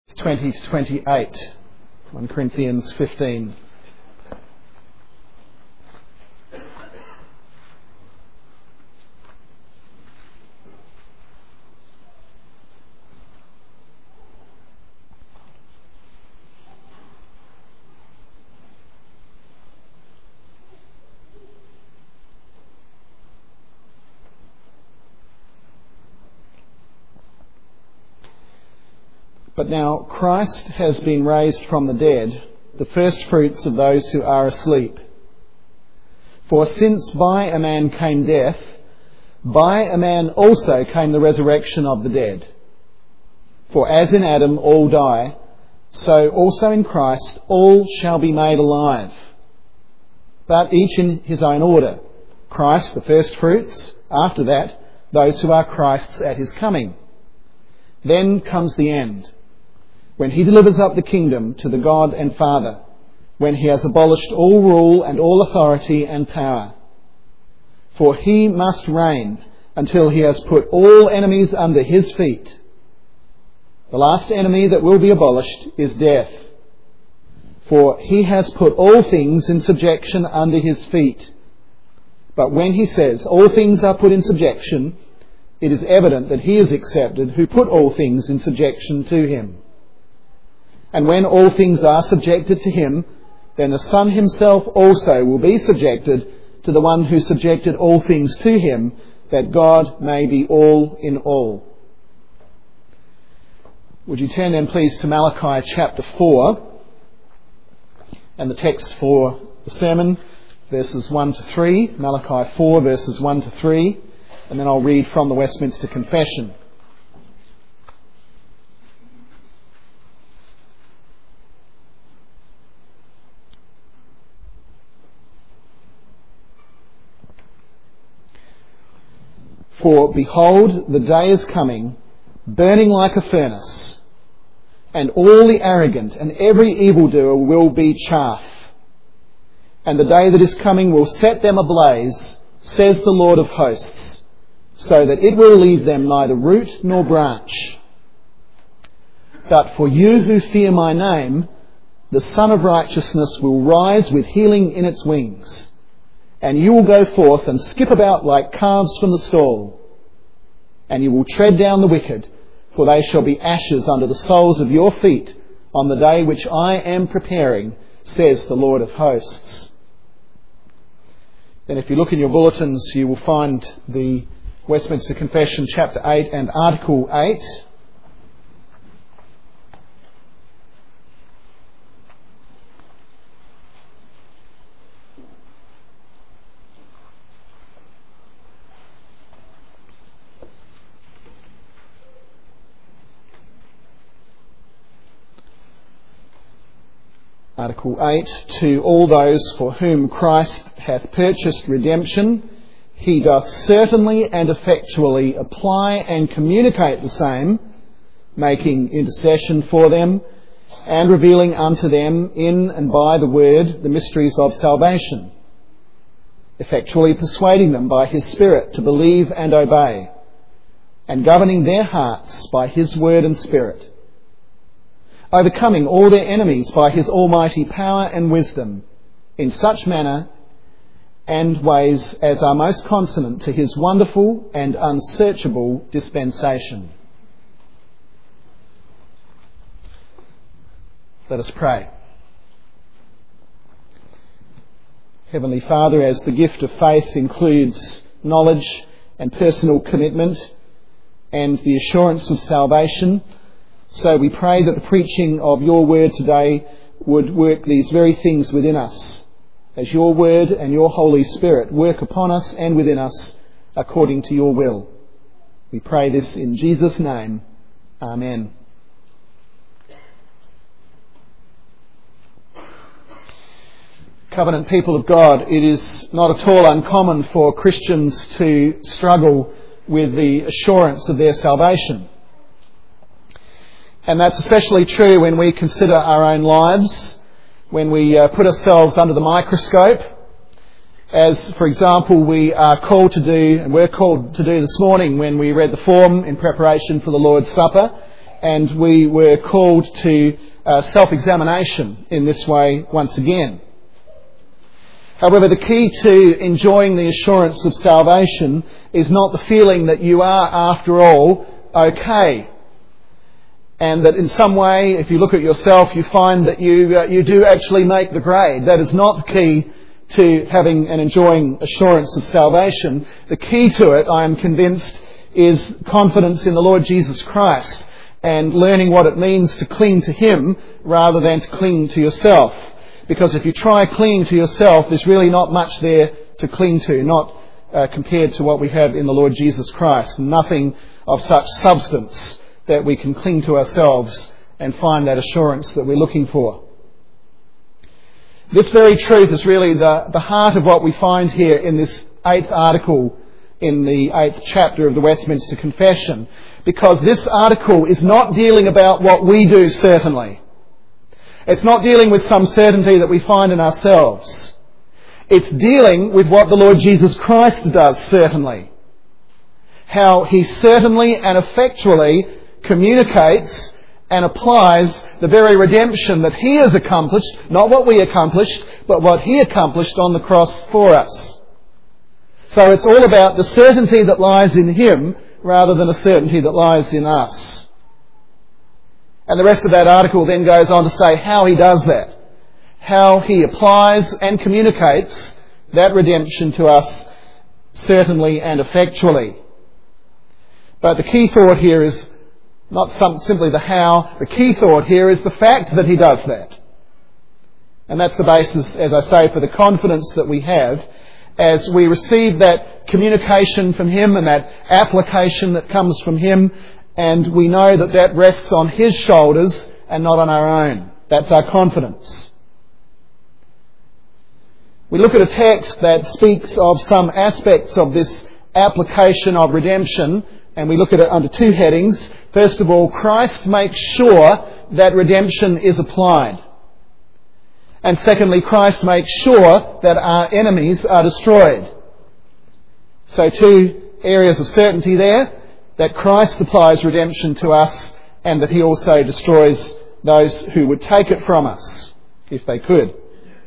20 to 28, 1 Corinthians 15. But now Christ has been raised from the dead, the first fruits of those who are asleep. For since by a man came death, by a man also came the resurrection of the dead. For as in Adam all die, so also in Christ all shall be made alive. But each in his own order. Christ the first fruits, after that those who are Christ's at his coming. Then comes the end, when he delivers up the kingdom to the God and Father, when he has abolished all rule and all authority and power. For he must reign until he has put all enemies under his feet. The last enemy that will be abolished is death. For he has put all things in subjection under his feet. But when he says all things are put in subjection, it is evident that he is accepted who put all things in subjection to him. And when all things are subjected to him, then the Son himself also will be subjected to the one who subjected all things to him, that God may be all in all. Would you turn then please to Malachi chapter 4, and the text for the sermon, verses 1 to 3, Malachi 4 verses 1 to 3, and then I'll read from the Westminster Confession. For behold, the day is coming, burning like a furnace, and all the arrogant and every evildoer will be chaff. And the day that is coming will set them ablaze, says the Lord of hosts, so that it will leave them neither root nor branch. But for you who fear my name, the Son of Righteousness will rise with healing in its wings. And you will go forth and skip about like calves from the stall. And you will tread down the wicked, for they shall be ashes under the soles of your feet on the day which I am preparing, says the Lord of hosts. Then if you look in your bulletins, you will find the Westminster Confession, chapter 8 and Article 8. Article 8, to all those for whom Christ hath purchased redemption, he doth certainly and effectually apply and communicate the same, making intercession for them, and revealing unto them in and by the word the mysteries of salvation, effectually persuading them by his Spirit to believe and obey, and governing their hearts by his word and Spirit, overcoming all their enemies by his almighty power and wisdom, in such manner and ways as are most consonant to his wonderful and unsearchable dispensation. Let us pray. Heavenly Father, as the gift of faith includes knowledge and personal commitment and the assurance of salvation, so we pray that the preaching of your word today would work these very things within us, as your word and your Holy Spirit work upon us and within us according to your will. We pray this in Jesus' name. Amen. Covenant people of God, it is not at all uncommon for Christians to struggle with the assurance of their salvation. And that's especially true when we consider our own lives, when we put ourselves under the microscope, as, for example, we are called to do, and we're called to do this morning when we read the form in preparation for the Lord's Supper, and we were called to self-examination in this way once again. However, the key to enjoying the assurance of salvation is not the feeling that you are, after all, okay. And that in some way, if you look at yourself, you find that you do actually make the grade. That is not the key to having and enjoying assurance of salvation. The key to it, I am convinced, is confidence in the Lord Jesus Christ and learning what it means to cling to Him rather than to cling to yourself. Because if you try clinging to yourself, there's really not much there to cling to, not compared to what we have in the Lord Jesus Christ. Nothing of such substance that we can cling to ourselves and find that assurance that we're looking for. This very truth is really the heart of what we find here in this 8th article in the 8th chapter of the Westminster Confession, because this article is not dealing about what we do, certainly. It's not dealing with some certainty that we find in ourselves. It's dealing with what the Lord Jesus Christ does, certainly. How He certainly and effectually communicates and applies the very redemption that He has accomplished, not what we accomplished, but what He accomplished on the cross for us. So it's all about the certainty that lies in Him rather than a certainty that lies in us. And the rest of that article then goes on to say how He does that, how He applies and communicates that redemption to us certainly and effectually. But the key thought here is not simply the how. The key thought here is the fact that He does that. And that's the basis, as I say, for the confidence that we have as we receive that communication from Him and that application that comes from Him, and we know that that rests on His shoulders and not on our own. That's our confidence. We look at a text that speaks of some aspects of this application of redemption, and we look at it under two headings. First of all, Christ makes sure that redemption is applied. And secondly, Christ makes sure that our enemies are destroyed. So two areas of certainty there, that Christ applies redemption to us and that He also destroys those who would take it from us, if they could.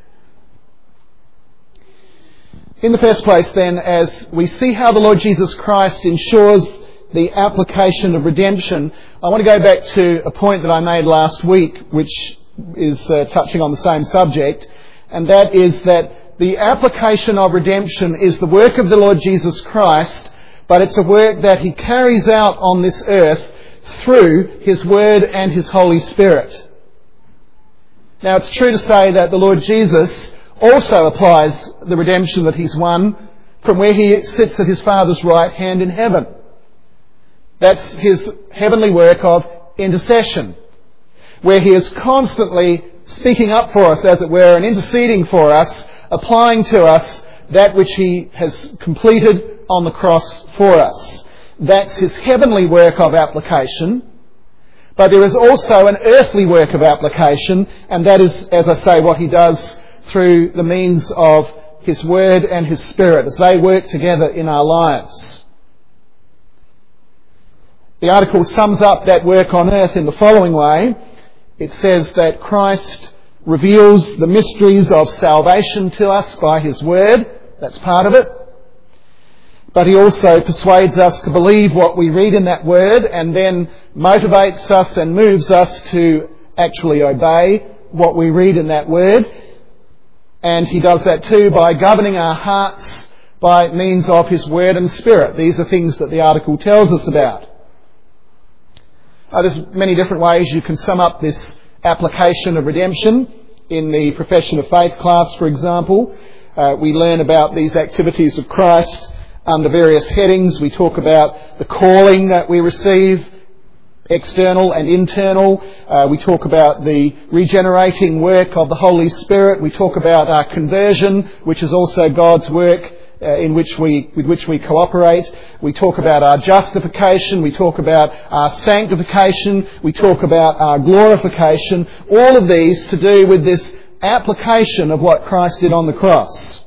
In the first place then, as we see how the Lord Jesus Christ ensures the application of redemption, I want to go back to a point that I made last week, which is touching on the same subject, and that is that the application of redemption is the work of the Lord Jesus Christ, but it's a work that He carries out on this earth through His Word and His Holy Spirit. Now, it's true to say that the Lord Jesus also applies the redemption that He's won from where He sits at His Father's right hand in heaven. That's His heavenly work of intercession, where He is constantly speaking up for us, as it were, and interceding for us, applying to us that which He has completed on the cross for us. That's His heavenly work of application. But there is also an earthly work of application, and that is, as I say, what He does through the means of His Word and His Spirit, as they work together in our lives. The article sums up that work on earth in the following way. It says that Christ reveals the mysteries of salvation to us by His Word. That's part of it. But He also persuades us to believe what we read in that Word, and then motivates us and moves us to actually obey what we read in that Word. And He does that too by governing our hearts by means of His Word and Spirit. These are things that the article tells us about. There's many different ways you can sum up this application of redemption. In the Profession of Faith class, for example, we learn about these activities of Christ under various headings. We talk about the calling that we receive, external and internal. We talk about the regenerating work of the Holy Spirit. We talk about our conversion, which is also God's work with which we cooperate. We talk about our justification. We talk about our sanctification. We talk about our glorification. All of these to do with this application of what Christ did on the cross.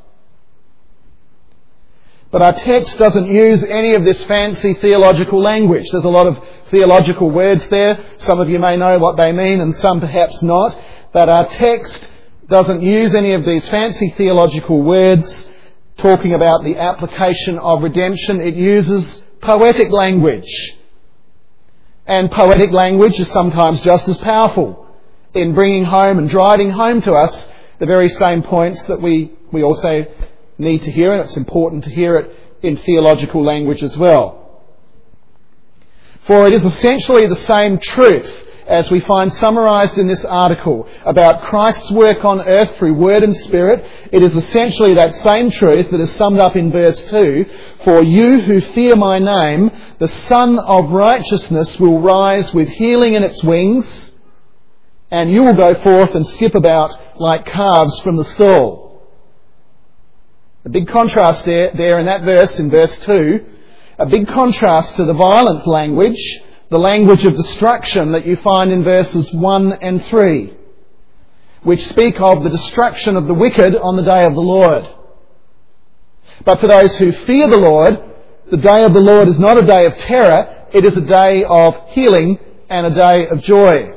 But our text doesn't use any of this fancy theological language. There's a lot of theological words there. Some of you may know what they mean and some perhaps not. But our text doesn't use any of these fancy theological words talking about the application of redemption. It uses poetic language. And poetic language is sometimes just as powerful in bringing home and driving home to us the very same points that we also need to hear, and it's important to hear it in theological language as well. For it is essentially the same truth as we find summarised in this article about Christ's work on earth through word and spirit. It is essentially that same truth that is summed up in verse 2. For you who fear my name, the Son of Righteousness will rise with healing in its wings, and you will go forth and skip about like calves from the stall. A big contrast there in that verse, in verse 2, a big contrast to the violent language, the language of destruction that you find in verses 1 and 3, which speak of the destruction of the wicked on the day of the Lord. But for those who fear the Lord, the day of the Lord is not a day of terror, it is a day of healing and a day of joy.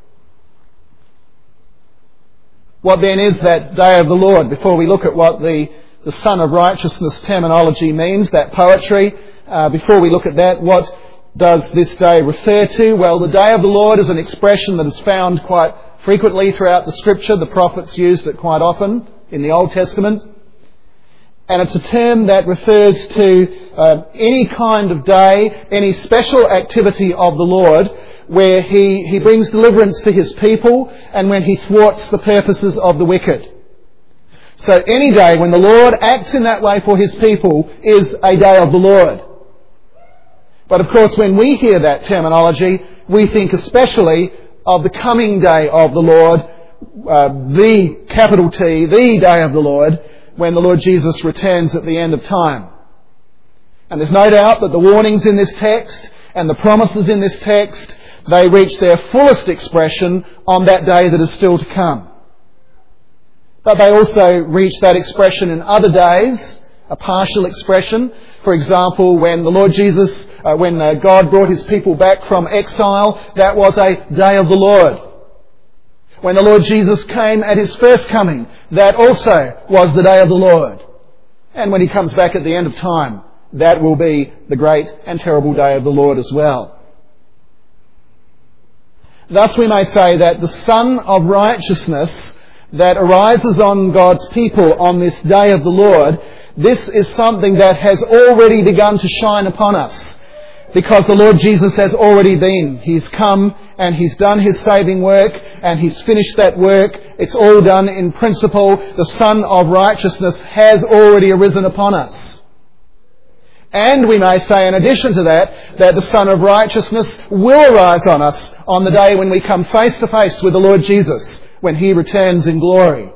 What then is that day of the Lord? Before we look at what the Son of Righteousness terminology means, that poetry, before we look at that, what does this day refer to? Well, the day of the Lord is an expression that is found quite frequently throughout the Scripture. The prophets used it quite often in the Old Testament. And it's a term that refers to any kind of day, any special activity of the Lord where He brings deliverance to His people and when He thwarts the purposes of the wicked. So any day when the Lord acts in that way for His people is a day of the Lord. But of course, when we hear that terminology, we think especially of the coming day of the Lord, the capital T, the day of the Lord, when the Lord Jesus returns at the end of time. And there's no doubt that the warnings in this text and the promises in this text, they reach their fullest expression on that day that is still to come. But they also reach that expression in other days, a partial expression. For example, when the Lord Jesus, when God brought His people back from exile, that was a day of the Lord. When the Lord Jesus came at His first coming, that also was the day of the Lord. And when He comes back at the end of time, that will be the great and terrible day of the Lord as well. Thus we may say that the Son of Righteousness that arises on God's people on this day of the Lord, this is something that has already begun to shine upon us, because the Lord Jesus has already been. He's come and He's done His saving work and He's finished that work. It's all done in principle. The Son of Righteousness has already arisen upon us. And we may say in addition to that, that the Son of Righteousness will arise on us on the day when we come face to face with the Lord Jesus, when He returns in glory.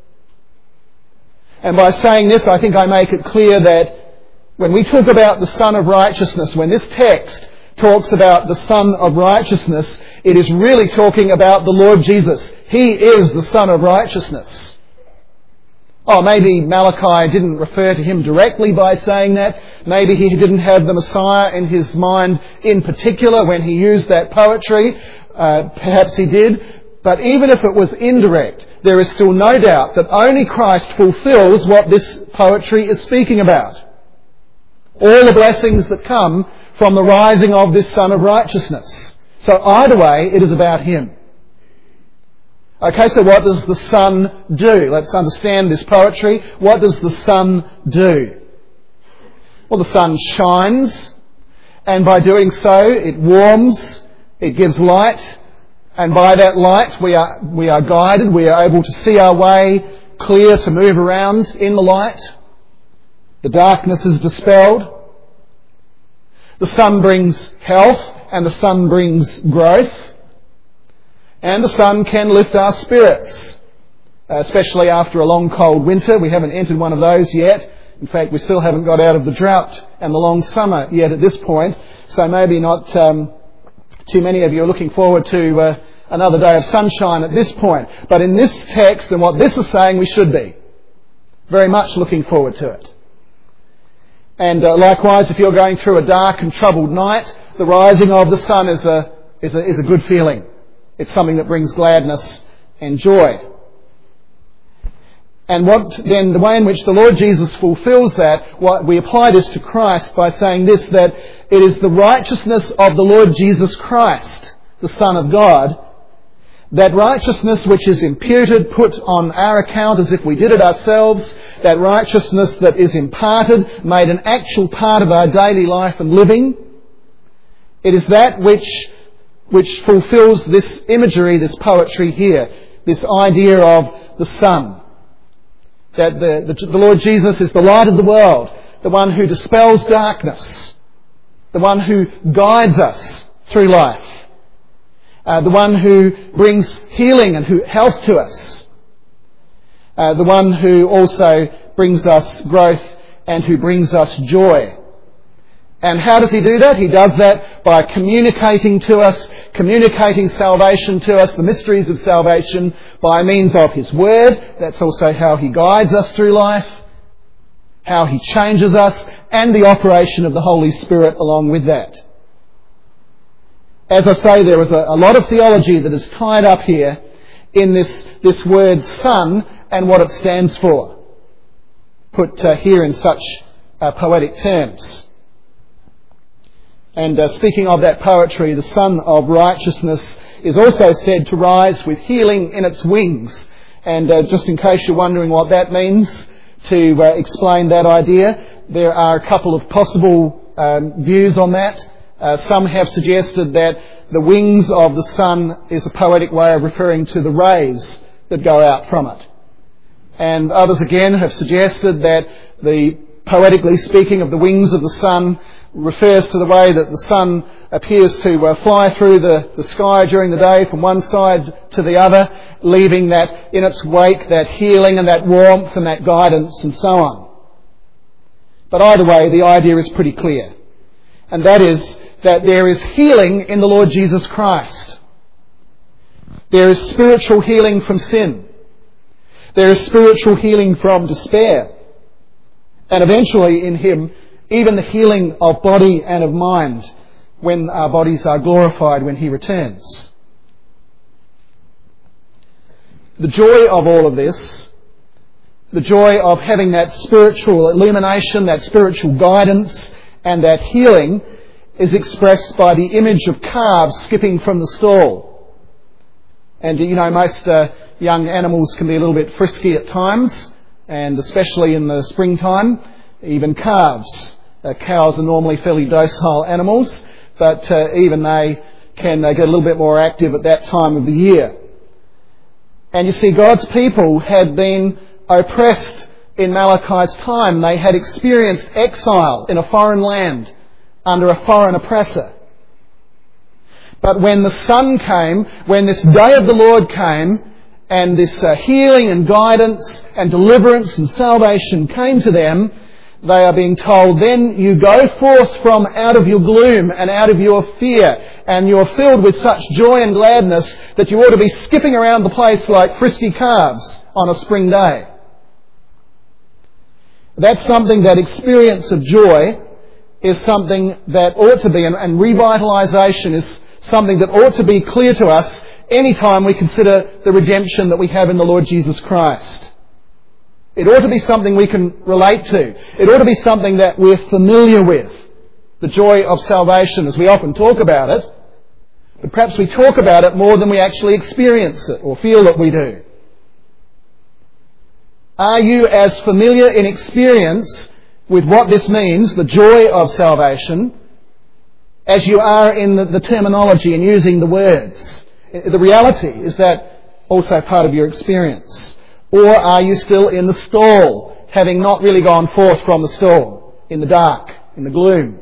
And by saying this, I think I make it clear that when we talk about the Son of Righteousness, when this text talks about the Son of Righteousness, it is really talking about the Lord Jesus. He is the Son of Righteousness. Oh, maybe Malachi didn't refer to Him directly by saying that. Maybe he didn't have the Messiah in his mind in particular when he used that poetry. Perhaps he did. But even if it was indirect, there is still no doubt that only Christ fulfills what this poetry is speaking about. All the blessings that come from the rising of this Son of Righteousness. So either way, it is about Him. Okay, so what does the Son do? Let's understand this poetry. What does the Son do? Well, the sun shines, and by doing so, it warms, it gives light, and by that light we are guided, we are able to see our way clear to move around in the light. The darkness is dispelled. The sun brings health and the sun brings growth. And the sun can lift our spirits, especially after a long cold winter. We haven't entered one of those yet. In fact, we still haven't got out of the drought and the long summer yet at this point. So maybe not too many of you are looking forward to another day of sunshine at this point. But in this text and what this is saying, we should be very much looking forward to it. And likewise, if you're going through a dark and troubled night, the rising of the sun is a good feeling. It's something that brings gladness and joy. And the way in which the Lord Jesus fulfills that, we apply this to Christ by saying this, that it is the righteousness of the Lord Jesus Christ, the Son of God, that righteousness which is imputed, put on our account as if we did it ourselves, that righteousness that is imparted, made an actual part of our daily life and living, it is that which fulfills this imagery, this poetry here, this idea of the sun. That the Lord Jesus is the light of the world, the one who dispels darkness, the one who guides us through life, the one who brings healing and health to us, the one who also brings us growth and who brings us joy. And how does he do that? He does that by communicating to us, communicating salvation to us, the mysteries of salvation by means of his word. That's also how he guides us through life, how he changes us, and the operation of the Holy Spirit along with that. As I say, there is a lot of theology that is tied up here in this word son and what it stands for, put here in such poetic terms. And speaking of that poetry, the Son of Righteousness is also said to rise with healing in its wings. And just in case you're wondering what that means, to explain that idea, there are a couple of possible views on that. Some have suggested that the wings of the sun is a poetic way of referring to the rays that go out from it. And others again have suggested that the poetically speaking of the wings of the sun refers to the way that the sun appears to fly through the sky during the day from one side to the other, leaving that in its wake that healing and that warmth and that guidance and so on. But either way, the idea is pretty clear. And that is that there is healing in the Lord Jesus Christ. There is spiritual healing from sin. There is spiritual healing from despair. And eventually in him, even the healing of body and of mind when our bodies are glorified when he returns. The joy of all of this, the joy of having that spiritual illumination, that spiritual guidance and that healing is expressed by the image of calves skipping from the stall. And you know, most young animals can be a little bit frisky at times, and especially in the springtime, even calves. Cows are normally fairly docile animals, but even they can get a little bit more active at that time of the year. And you see, God's people had been oppressed in Malachi's time. They had experienced exile in a foreign land under a foreign oppressor. But when the sun came, when this day of the Lord came, and this healing and guidance and deliverance and salvation came to them, they are being told, then you go forth from out of your gloom and out of your fear, and you're filled with such joy and gladness that you ought to be skipping around the place like frisky calves on a spring day. That's something, that experience of joy is something that ought to be, and revitalisation is something that ought to be clear to us any time we consider the redemption that we have in the Lord Jesus Christ. It ought to be something we can relate to. It ought to be something that we're familiar with. The joy of salvation, as we often talk about it. But perhaps we talk about it more than we actually experience it or feel that we do. Are you as familiar in experience with what this means, the joy of salvation, as you are in the terminology and using the words? The reality, is that also part of your experience? Or are you still in the stall, having not really gone forth from the stall, in the dark, in the gloom?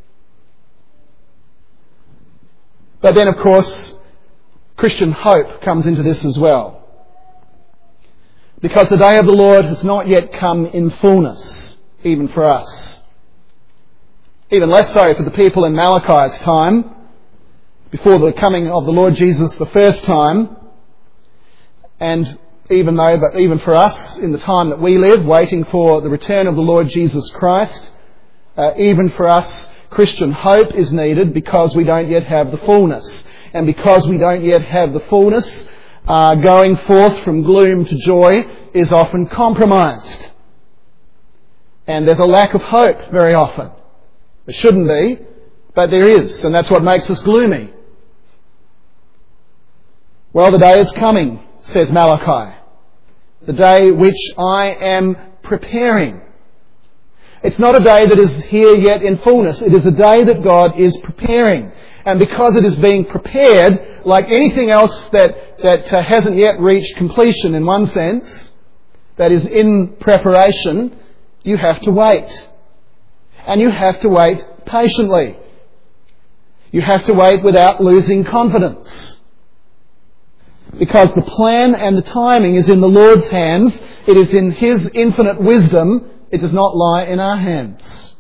But then, of course, Christian hope comes into this as well. Because the day of the Lord has not yet come in fullness, even for us. Even less so for the people in Malachi's time, before the coming of the Lord Jesus the first time. And even for us, in the time that we live, waiting for the return of the Lord Jesus Christ, even for us Christian hope is needed because we don't yet have the fullness. And because we don't yet have the fullness, going forth from gloom to joy is often compromised. And there's a lack of hope very often. There shouldn't be, but there is, and that's what makes us gloomy. Well, the day is coming, says Malachi. The day which I am preparing. It's not a day that is here yet in fullness. It is a day that God is preparing. And because it is being prepared, like anything else that hasn't yet reached completion in one sense, that is in preparation, you have to wait. And you have to wait patiently. You have to wait without losing confidence. Because the plan and the timing is in the Lord's hands. It is in His infinite wisdom. It does not lie in our hands.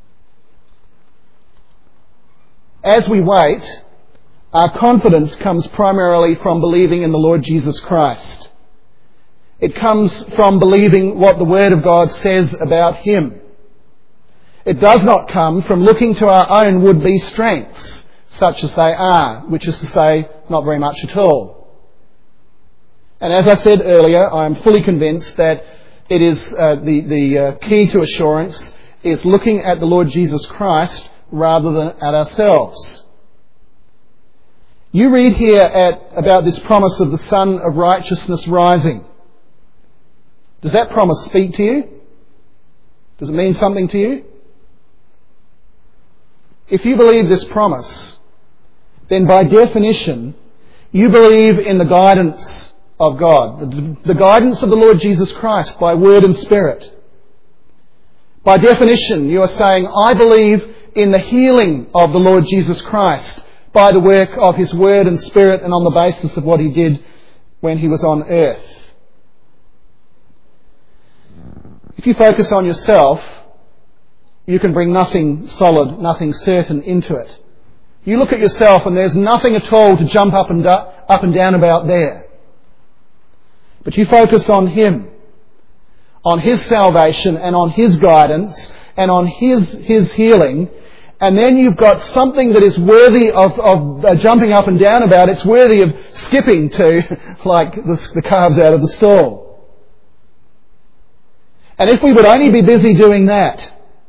As we wait, our confidence comes primarily from believing in the Lord Jesus Christ. It comes from believing what the Word of God says about Him. It does not come from looking to our own would-be strengths, such as they are, which is to say, not very much at all. And as I said earlier, I am fully convinced that it is the key to assurance is looking at the Lord Jesus Christ rather than at ourselves. You read here about this promise of the Sun of Righteousness rising. Does that promise speak to you? Does it mean something to you? If you believe this promise, then by definition, you believe in the guidance of God, the guidance of the Lord Jesus Christ by word and spirit. By definition, you are saying, I believe in the healing of the Lord Jesus Christ by the work of His word and spirit and on the basis of what He did when He was on earth. If you focus on yourself, you can bring nothing solid, nothing certain into it. You look at yourself and there's nothing at all to jump up and down about there. But you focus on Him, on His salvation and on His guidance and on His healing, and then you've got something that is worthy of jumping up and down about. It's worthy of skipping to, like the calves out of the stall. And if we would only be busy doing that,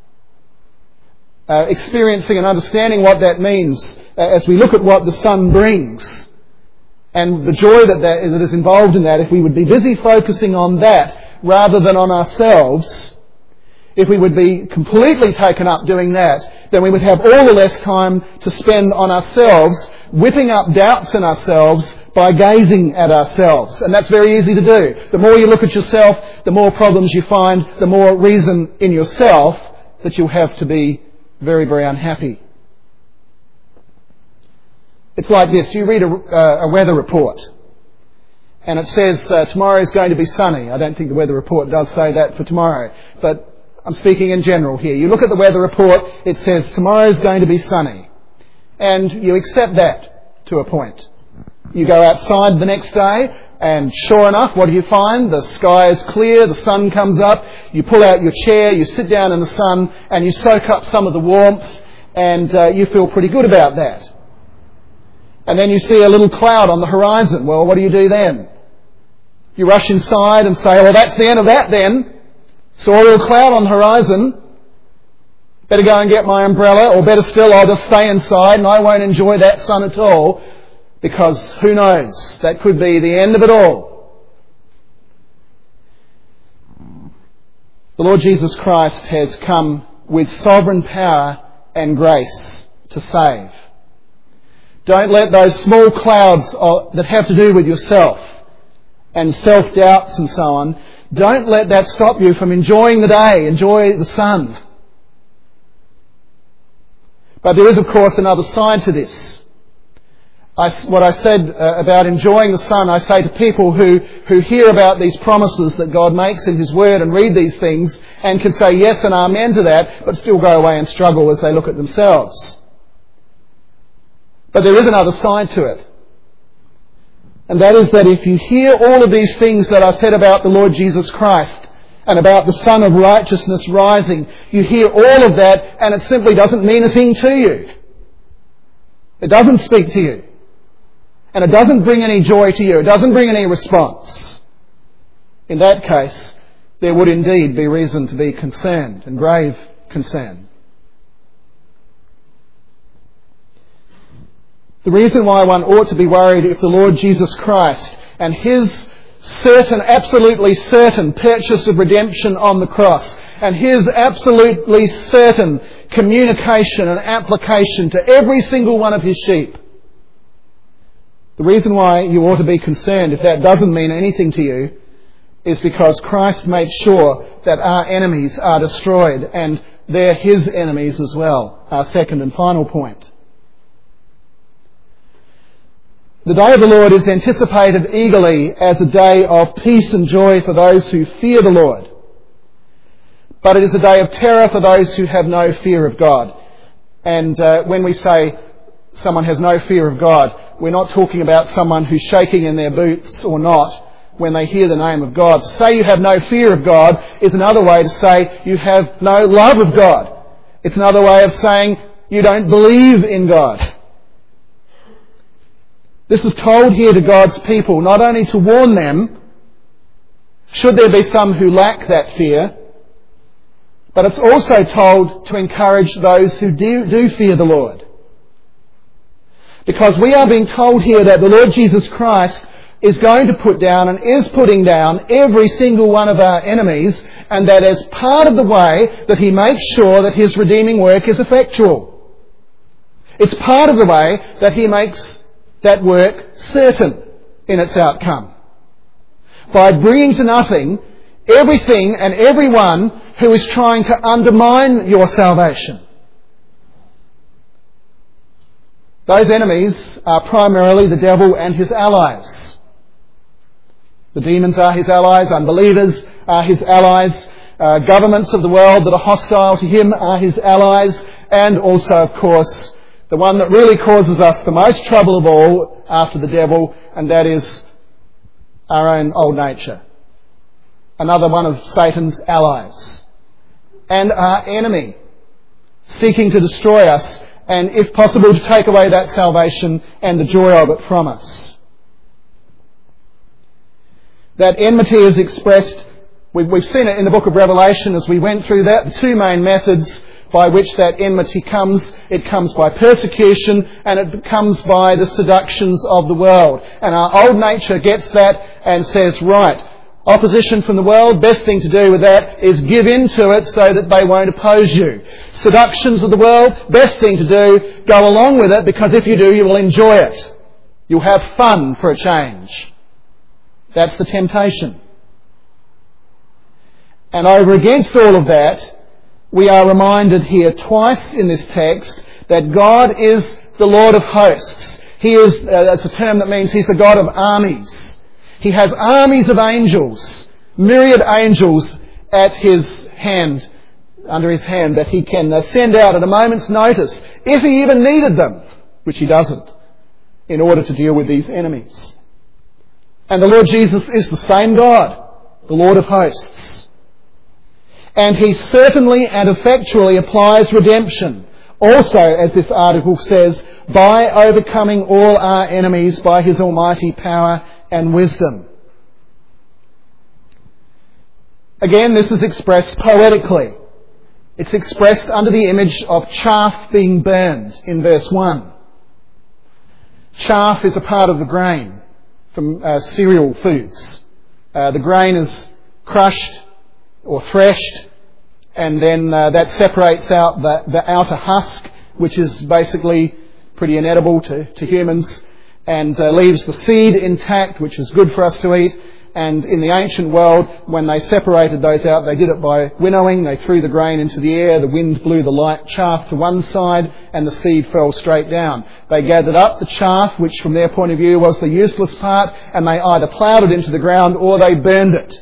experiencing and understanding what that means as we look at what the Son brings, and the joy that is involved in that, if we would be busy focusing on that rather than on ourselves, if we would be completely taken up doing that, then we would have all the less time to spend on ourselves, whipping up doubts in ourselves by gazing at ourselves. And that's very easy to do. The more you look at yourself, the more problems you find, the more reason in yourself that you'll have to be very, very unhappy. It's like this. You read a weather report and it says tomorrow is going to be sunny. I don't think the weather report does say that for tomorrow, but I'm speaking in general here. You look at the weather report, it says tomorrow is going to be sunny. And you accept that to a point. You go outside the next day and sure enough, what do you find? The sky is clear, the sun comes up, you pull out your chair, you sit down in the sun and you soak up some of the warmth and you feel pretty good about that. And then you see a little cloud on the horizon. Well, what do you do then? You rush inside and say, well, that's the end of that then. Saw a little cloud on the horizon. Better go and get my umbrella, or better still, I'll just stay inside and I won't enjoy that sun at all, because who knows, that could be the end of it all. The Lord Jesus Christ has come with sovereign power and grace to save. Don't let those small clouds that have to do with yourself and self-doubts and so on, don't let that stop you from enjoying the day, enjoy the sun. But there is, of course, another side to this. What I said about enjoying the sun, I say to people who hear about these promises that God makes in His Word and read these things and can say yes and amen to that, but still go away and struggle as they look at themselves. But there is another side to it. And that is that if you hear all of these things that I said about the Lord Jesus Christ and about the Sun of Righteousness rising. You hear all of that and it simply doesn't mean a thing to you. It doesn't speak to you. And it doesn't bring any joy to you. It doesn't bring any response. In that case, there would indeed be reason to be concerned, and grave concern. The reason why one ought to be worried if the Lord Jesus Christ and His certain, absolutely certain purchase of redemption on the cross and His absolutely certain communication and application to every single one of His sheep, the reason why you ought to be concerned if that doesn't mean anything to you is because Christ makes sure that our enemies are destroyed, and they're His enemies as well. Our second and final point. The day of the Lord is anticipated eagerly as a day of peace and joy for those who fear the Lord. But it is a day of terror for those who have no fear of God. And when we say someone has no fear of God, we're not talking about someone who's shaking in their boots or not when they hear the name of God. To say you have no fear of God is another way to say you have no love of God. It's another way of saying you don't believe in God. This is told here to God's people, not only to warn them, should there be some who lack that fear, but it's also told to encourage those who do fear the Lord. Because we are being told here that the Lord Jesus Christ is going to put down and is putting down every single one of our enemies, and that as part of the way that He makes sure that His redeeming work is effectual. It's part of the way that He makes that work certain in its outcome. By bringing to nothing everything and everyone who is trying to undermine your salvation. Those enemies are primarily the devil and his allies. The demons are his allies, unbelievers are his allies, governments of the world that are hostile to him are his allies, and also, of course, the one that really causes us the most trouble of all after the devil, and that is our own old nature. Another one of Satan's allies. And our enemy, seeking to destroy us, and if possible to take away that salvation and the joy of it from us. That enmity is expressed, we've seen it in the book of Revelation as we went through that, the two main methods by which that enmity comes. It comes by persecution and it comes by the seductions of the world. And our old nature gets that and says, right, opposition from the world, best thing to do with that is give in to it so that they won't oppose you. Seductions of the world, best thing to do, go along with it, because if you do, you will enjoy it. You'll have fun for a change. That's the temptation. And over against all of that, we are reminded here twice in this text that God is the Lord of hosts. He is, that's a term that means He's the God of armies. He has armies of angels, myriad angels at His hand, under His hand, that He can send out at a moment's notice, if He even needed them, which He doesn't, in order to deal with these enemies. And the Lord Jesus is the same God, the Lord of hosts. And He certainly and effectually applies redemption, also, as this article says, by overcoming all our enemies by His almighty power and wisdom. Again, this is expressed poetically. It's expressed under the image of chaff being burned in verse 1. Chaff is a part of the grain from cereal foods. The grain is crushed or threshed, and then that separates out the outer husk, which is basically pretty inedible to humans, and leaves the seed intact, which is good for us to eat. And in the ancient world, when they separated those out, they did it by winnowing. They threw the grain into the air, the wind blew the light chaff to one side, and the seed fell straight down. They gathered up the chaff, which from their point of view was the useless part, and they either ploughed it into the ground or they burned it.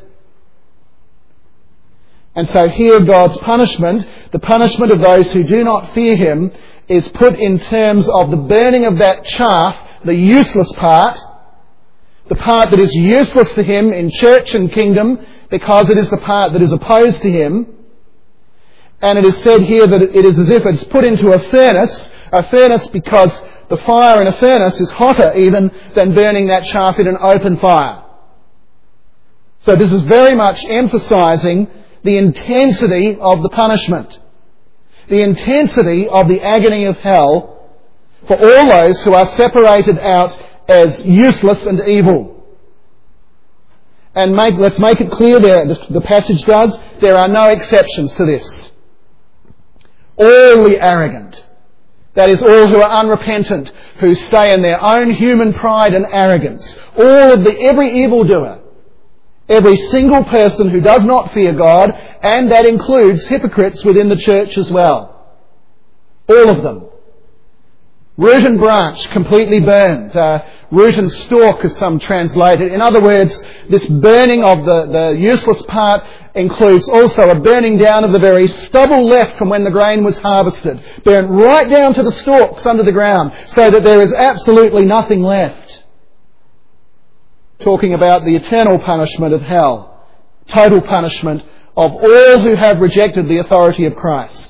And so here God's punishment, the punishment of those who do not fear Him, is put in terms of the burning of that chaff, the useless part, the part that is useless to Him in church and kingdom, because it is the part that is opposed to him. And it is said here that it is as if it's put into a furnace because the fire in a furnace is hotter even than burning that chaff in an open fire. So this is very much emphasising the intensity of the punishment, the intensity of the agony of hell for all those who are separated out as useless and evil. And let's make it clear there, the passage does, there are no exceptions to this. All the arrogant, that is, all who are unrepentant, who stay in their own human pride and arrogance, every evildoer, every single person who does not fear God, and that includes hypocrites within the church as well. All of them. Root and branch completely burned. Root and stalk, as some translate it. In other words, this burning of the useless part includes also a burning down of the very stubble left from when the grain was harvested. Burnt right down to the stalks under the ground, so that there is absolutely nothing left. Talking about the eternal punishment of hell. Total punishment of all who have rejected the authority of Christ.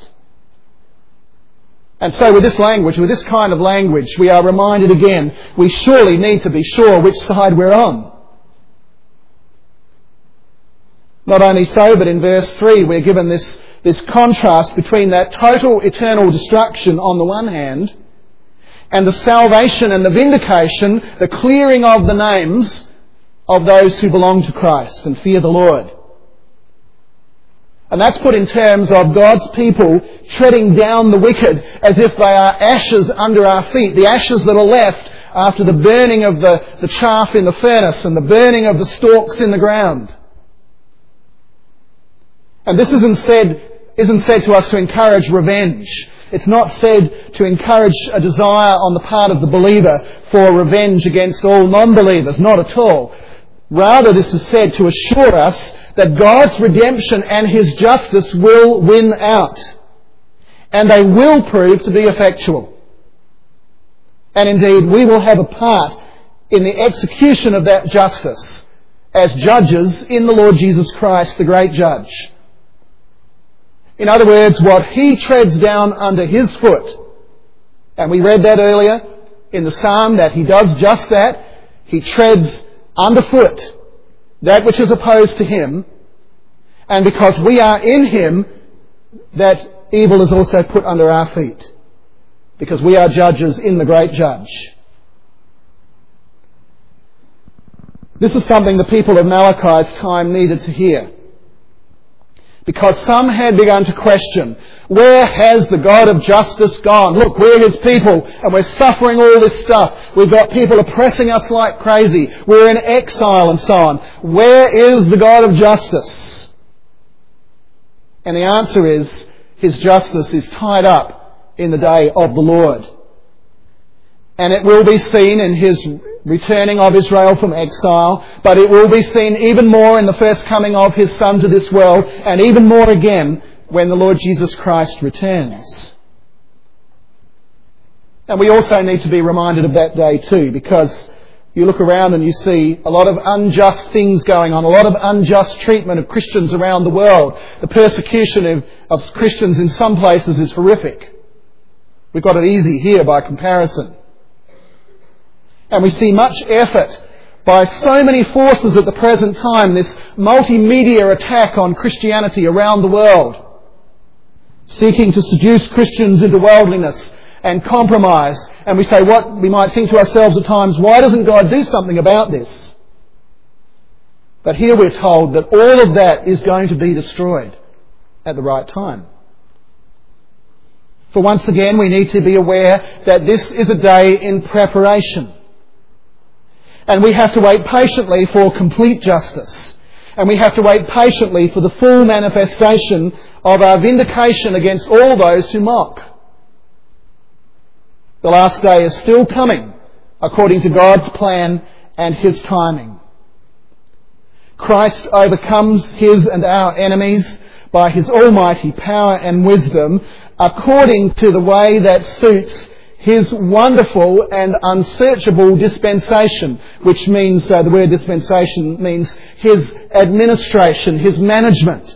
And so with this language, with this kind of language, we are reminded again, we surely need to be sure which side we're on. Not only so, but in verse 3 we're given this contrast between that total eternal destruction on the one hand and the salvation and the vindication, the clearing of the names of those who belong to Christ and fear the Lord. And that's put in terms of God's people treading down the wicked as if they are ashes under our feet, the ashes that are left after the burning of the chaff in the furnace and the burning of the stalks in the ground. And this isn't said to us to encourage revenge. It's not said to encourage a desire on the part of the believer for revenge against all non-believers, not at all. Rather, this is said to assure us that God's redemption and His justice will win out. And they will prove to be effectual. And indeed, we will have a part in the execution of that justice as judges in the Lord Jesus Christ, the great judge. In other words, what He treads down under His foot, and we read that earlier in the psalm that He does just that, He treads underfoot that which is opposed to Him, and because we are in Him, that evil is also put under our feet, because we are judges in the great judge. This is something the people of Malachi's time needed to hear, because some had begun to question, where has the God of justice gone? Look, we're His people and we're suffering all this stuff. We've got people oppressing us like crazy. We're in exile and so on. Where is the God of justice? And the answer is, His justice is tied up in the day of the Lord. And it will be seen in His returning of Israel from exile, but it will be seen even more in the first coming of His Son to this world, and even more again when the Lord Jesus Christ returns. And we also need to be reminded of that day too, because you look around and you see a lot of unjust things going on, a lot of unjust treatment of Christians around the world. The persecution of Christians in some places is horrific. We've got it easy here by comparison. And we see much effort by so many forces at the present time, this multimedia attack on Christianity around the world, seeking to seduce Christians into worldliness and compromise. And we say, what we might think to ourselves at times, why doesn't God do something about this? But here we're told that all of that is going to be destroyed at the right time. For once again, we need to be aware that this is a day in preparation. And we have to wait patiently for complete justice. And we have to wait patiently for the full manifestation of our vindication against all those who mock. The last day is still coming according to God's plan and His timing. Christ overcomes His and our enemies by His almighty power and wisdom according to the way that suits His wonderful and unsearchable dispensation, which means, the word dispensation means His administration, His management.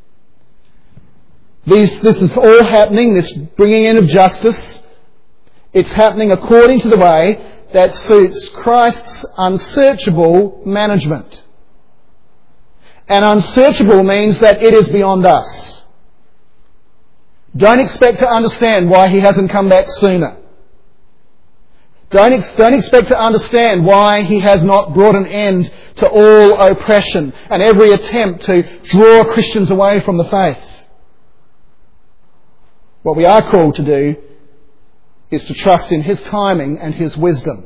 This is all happening, this bringing in of justice. It's happening according to the way that suits Christ's unsearchable management. And unsearchable means that it is beyond us. Don't expect to understand why He hasn't come back sooner. Don't expect to understand why He has not brought an end to all oppression and every attempt to draw Christians away from the faith. What we are called to do is to trust in His timing and His wisdom.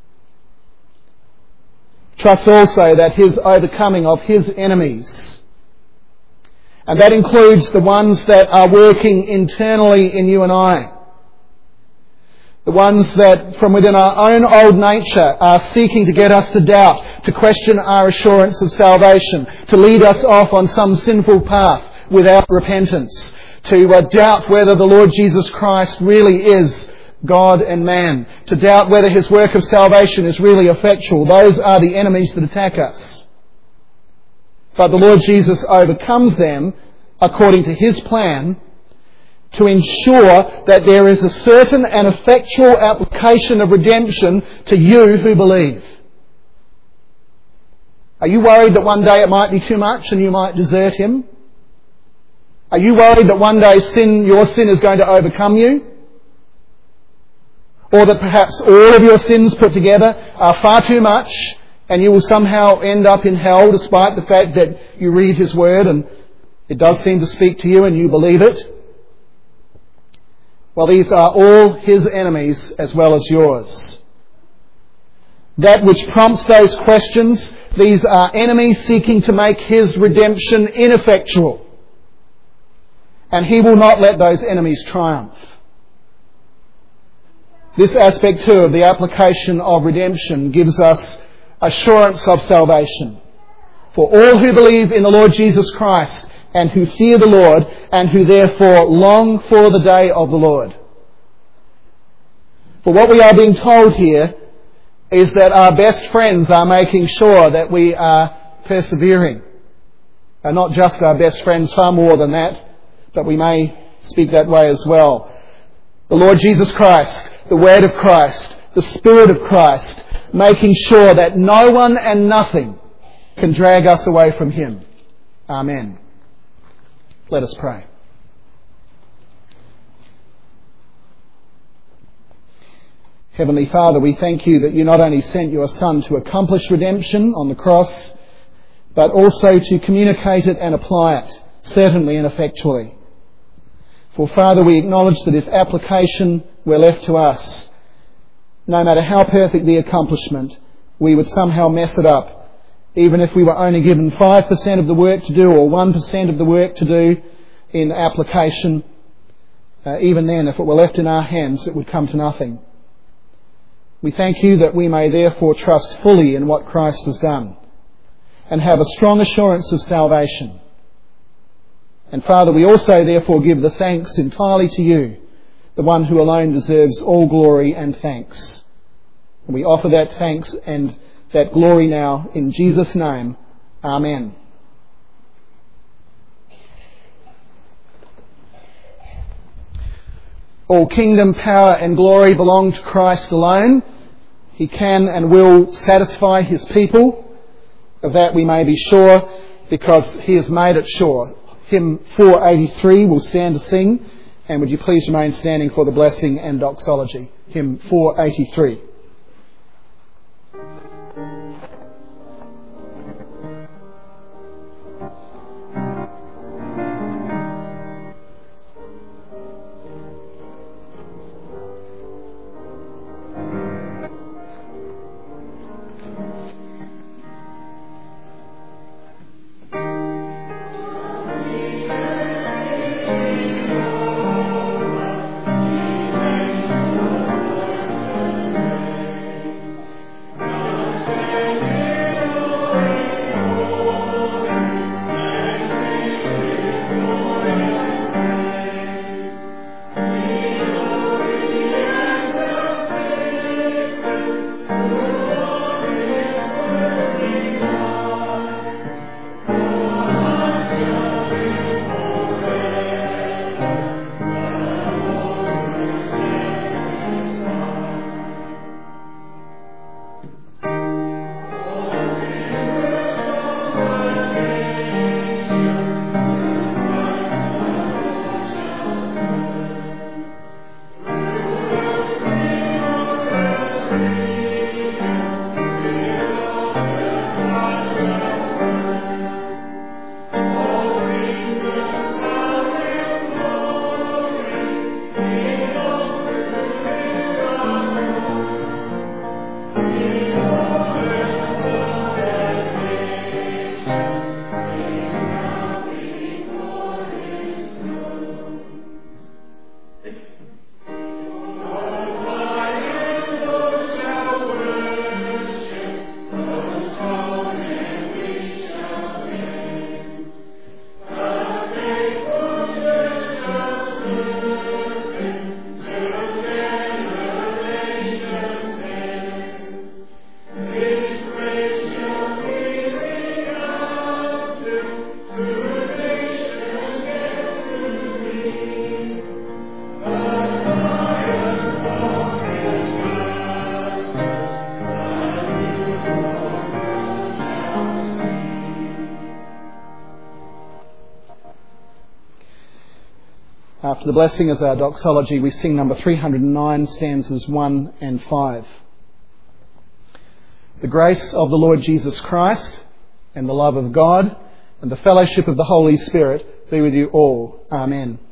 Trust also that His overcoming of His enemies, and that includes the ones that are working internally in you and I, the ones that from within our own old nature are seeking to get us to doubt, to question our assurance of salvation, to lead us off on some sinful path without repentance, to doubt whether the Lord Jesus Christ really is God and man, to doubt whether His work of salvation is really effectual. Those are the enemies that attack us. But the Lord Jesus overcomes them according to His plan to ensure that there is a certain and effectual application of redemption to you who believe. Are you worried that one day it might be too much and you might desert Him? Are you worried that one day your sin is going to overcome you? Or that perhaps all of your sins put together are far too much and you will somehow end up in hell despite the fact that you read His Word and it does seem to speak to you and you believe it? Well, these are all His enemies as well as yours. That which prompts those questions, these are enemies seeking to make His redemption ineffectual. And He will not let those enemies triumph. This aspect too of the application of redemption gives us assurance of salvation. For all who believe in the Lord Jesus Christ and who fear the Lord and who therefore long for the day of the Lord. For what we are being told here is that our best friends are making sure that we are persevering. And not just our best friends, far more than that, but we may speak that way as well. The Lord Jesus Christ, the Word of Christ, the Spirit of Christ, making sure that no one and nothing can drag us away from Him. Amen. Let us pray. Heavenly Father, we thank You that You not only sent Your Son to accomplish redemption on the cross, but also to communicate it and apply it, certainly and effectually. For Father, we acknowledge that if application were left to us, no matter how perfect the accomplishment, we would somehow mess it up, even if we were only given 5% of the work to do or 1% of the work to do in application. Even then, if it were left in our hands, it would come to nothing. We thank You that we may therefore trust fully in what Christ has done and have a strong assurance of salvation. And Father, we also therefore give the thanks entirely to You, the one who alone deserves all glory and thanks. And we offer that thanks and that glory now in Jesus' name. Amen. All kingdom, power and glory belong to Christ alone. He can and will satisfy His people. Of that we may be sure, because He has made it sure. Hymn 483 will stand to sing, and would you please remain standing for the blessing and doxology. Hymn 483. After the blessing as our doxology, we sing number 309, stanzas 1 and 5. The grace of the Lord Jesus Christ and the love of God and the fellowship of the Holy Spirit be with you all. Amen.